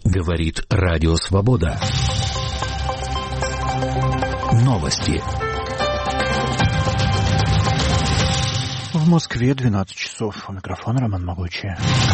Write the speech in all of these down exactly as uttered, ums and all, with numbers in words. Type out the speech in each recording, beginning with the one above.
Говорит Радио Свобода. Новости. В Москве двенадцать часов. У микрофона Роман Могучий.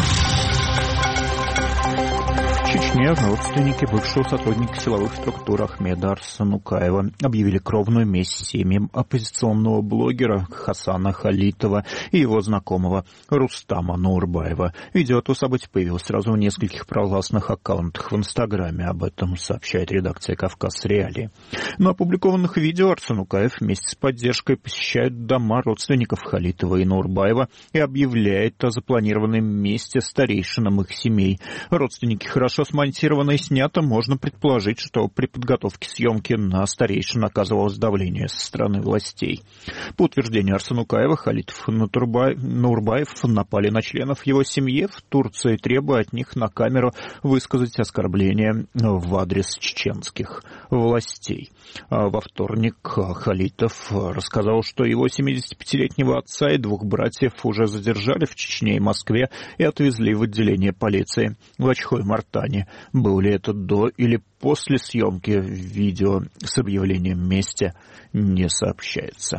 В Чечне родственники бывшего сотрудника силовых структур Ахмеда Арсанукаева объявили кровную месть семьям оппозиционного блогера Хасана Халитова и его знакомого Рустама Нурбаева. Видео о событии появилось сразу в нескольких провластных аккаунтах в Инстаграме. Об этом сообщает редакция «Кавказ Реалии». На опубликованных видео Арсанукаев вместе с поддержкой посещает дома родственников Халитова и Нурбаева и объявляет о запланированной мести старейшинам их семей. Родственники хорошо смонтировано и снято, можно предположить, что при подготовке съемки на старейшин оказывалось давление со стороны властей. По утверждению Арсанукаева, Халитов и Нурбаев напали на членов его семьи в Турции, требуя от них на камеру высказать оскорбления в адрес чеченских властей. Во вторник Халитов рассказал, что его семидесятипятилетнего отца и двух братьев уже задержали в Чечне и Москве и отвезли в отделение полиции в Ачхой-Мартане. Был ли это до или после съемки видео с объявлением мести, не сообщается.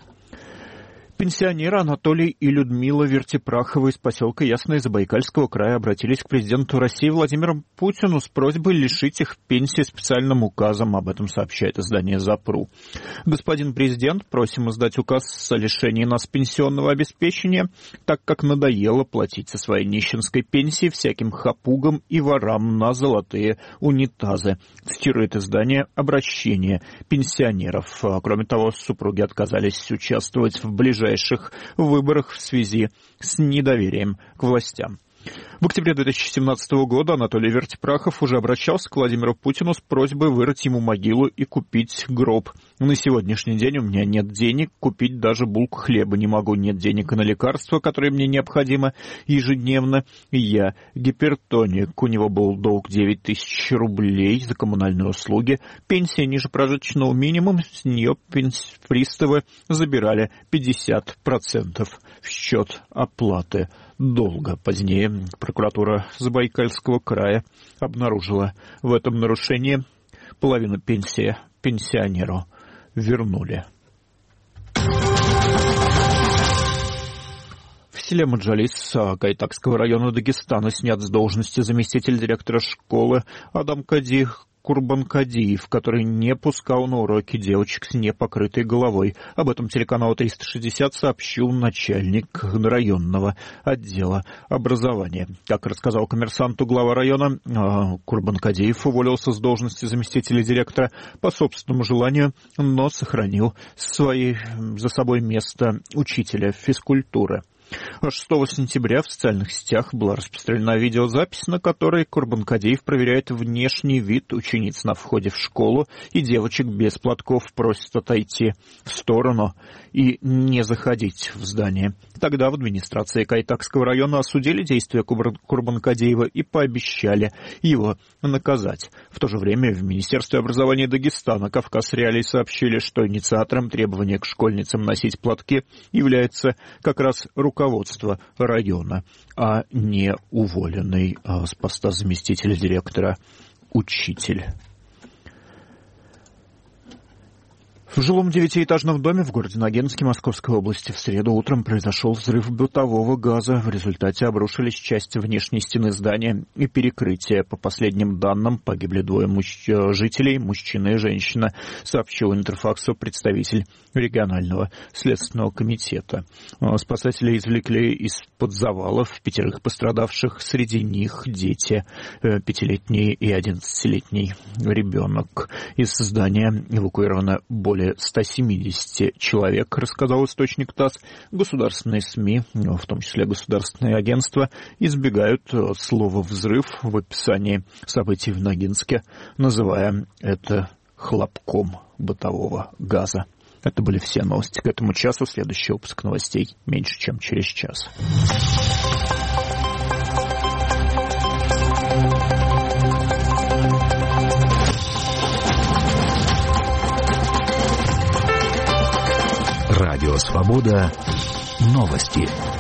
Пенсионеры Анатолий и Людмила Вертипраховы из поселка Ясное Забайкальского края обратились к президенту России Владимиру Путину с просьбой лишить их пенсии специальным указом. Об этом сообщает издание «Запру». Господин президент, просим издать указ о лишении нас пенсионного обеспечения, так как надоело платить со своей нищенской пенсии всяким хапугам и ворам на золотые унитазы. Цитирует издание «Обращение пенсионеров». Кроме того, супруги отказались участвовать в ближайшем в выборах в связи с недоверием к властям. В октябре две тысячи семнадцатого года Анатолий Вертипрахов уже обращался к Владимиру Путину с просьбой вырыть ему могилу и купить гроб. На сегодняшний день у меня нет денег, купить даже булку хлеба не могу, нет денег и на лекарства, которые мне необходимы ежедневно. Я гипертоник, у него был долг девять тысяч рублей за коммунальные услуги, пенсия ниже прожиточного минимума, с нее приставы забирали пятьдесят процентов в счет оплаты долга. Позднее прокуратура Забайкальского края обнаружила в этом нарушении, половину пенсии пенсионеру вернули. В селе Маджалис Кайтакского района Дагестана снят с должности заместитель директора школы Адам Кади Курбанкадиев, который не пускал на уроки девочек с непокрытой головой. Об этом телеканал триста шестьдесят сообщил начальник районного отдела образования. Как рассказал коммерсанту глава района, Курбанкадиев уволился с должности заместителя директора по собственному желанию, но сохранил свои, за собой место учителя физкультуры. шестого сентября в социальных сетях была распространена видеозапись, на которой Курбанкадиев проверяет внешний вид учениц на входе в школу, и девочек без платков просит отойти в сторону и не заходить в здание. Тогда в администрации Кайтакского района осудили действия Курбанкадиева и пообещали его наказать. В то же время в Министерстве образования Дагестана «Кавказ Реалии» сообщили, что инициатором требования к школьницам носить платки является как раз руководство района, а не уволенный а, с поста заместителя директора учитель. В жилом девятиэтажном доме в городе Ногинске Московской области в среду утром произошел взрыв бытового газа. В результате обрушились части внешней стены здания и перекрытия. По последним данным, погибли двое мужч... жителей, мужчина и женщина, сообщил Интерфаксу представитель регионального следственного комитета. Спасатели извлекли из-под завалов пятерых пострадавших, среди них дети, пятилетний и одиннадцатилетний ребенок. Из здания эвакуировано более ста семидесяти человек, рассказал источник ТАСС. Государственные СМИ, в том числе государственные агентства, избегают слова «взрыв» в описании событий в Ногинске, называя это хлопком бытового газа. Это были все новости к этому часу. Следующий выпуск новостей меньше, чем через час. Радио Свобода. Новости.